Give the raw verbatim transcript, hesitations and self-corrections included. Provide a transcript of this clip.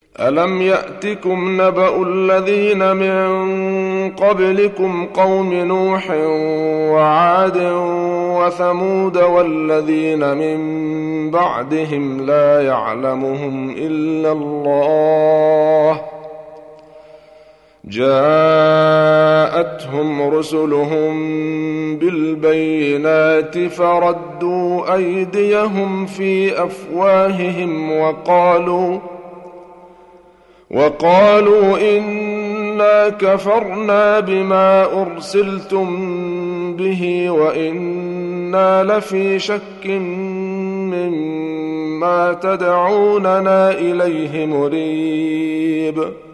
ألم يأتكم نبأ الذين من قبلكم قوم نوح وعاد وثمود والذين من بعدهم لا يعلمهم إلا الله جاءتهم رسلهم بالبينات فردوا أيديهم في أفواههم وقالوا وقالوا إنا كفرنا بما أرسلتم به وإنا لفي شك مما تدعوننا إليه مريب